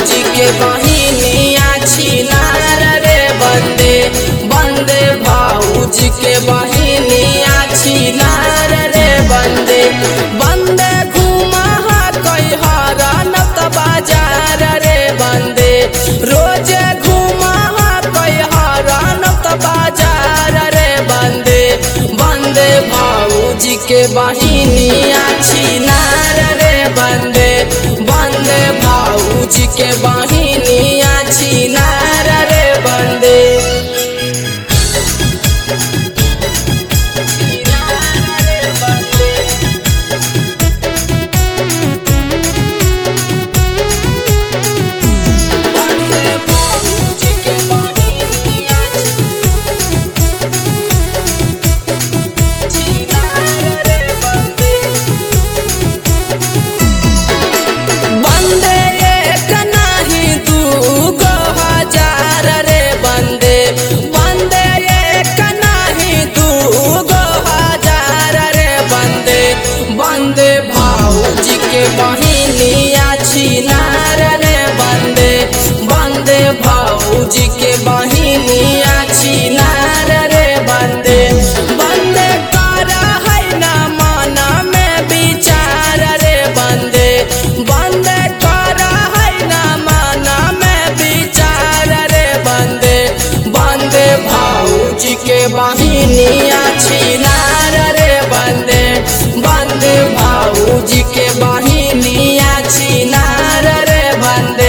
भाऊजी के बहिनिया छिनार रे बंदे बंदे भाऊजी के बहिनिया छिनार रे बंदे बंदे घुमा कई हरनत बाजार रे बंदे रोज घुमा कई हरनत बाजार रे बंदे बंदे भाऊजी के बहिनिया छिनार रे बंदे बंदे भाऊजी के बहिनिया छिनार रे बंदे बंदे भाऊजी के बहिनिया छिनार रे बंदे बंदे भाऊजी के बहिनिया छिनार रे बंदे बंदे कर है ना माना में विचार रे बंदे बंदे कर है ना माना में विचार रे बंदे बंदे भाऊजी के बहिनिया छिनार रे बंदे बंदे भाऊजी के बहिनिया छिनार रे बंदे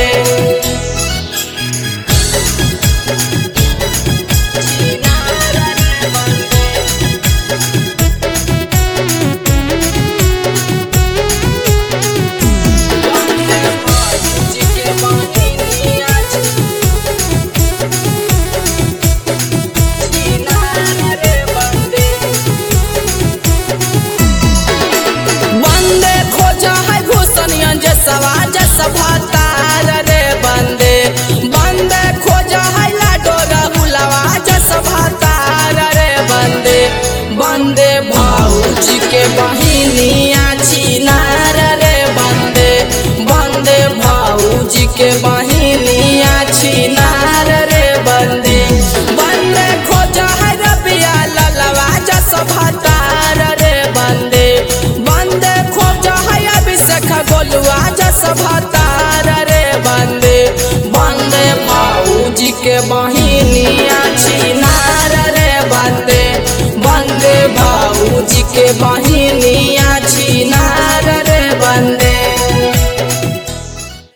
सवाज सभातार रे बंदे बंदे खोजा है लाडो रहुलवा सभातार रे बंदे बंदे भाऊजी के बहिनिया छिनार रे बंदे बंदे भाऊजी के बहिनिया छिनार रे बंदे बंदे खोजा है रबिया ललवा सभातार रे बंदे बंदे खोजा है अभिषेक गोलुआ सभातार रे बंदे बंदे भाऊजी के बहिनिया छिनार रे बंदे बंदे भाऊजी के